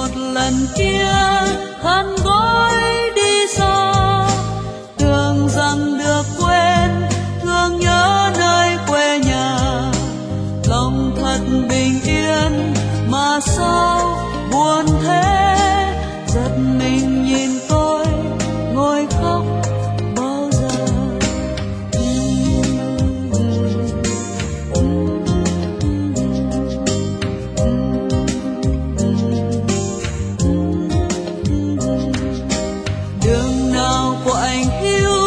một lần kia khăn gói đi xa, tưởng rằng được quên, thương nhớ nơi quê nhà. Lòng thật bình yên mà sao buồn thế, giật mình nhìn tôi ngồi khóc bao giờ. Đường nào của anh hiu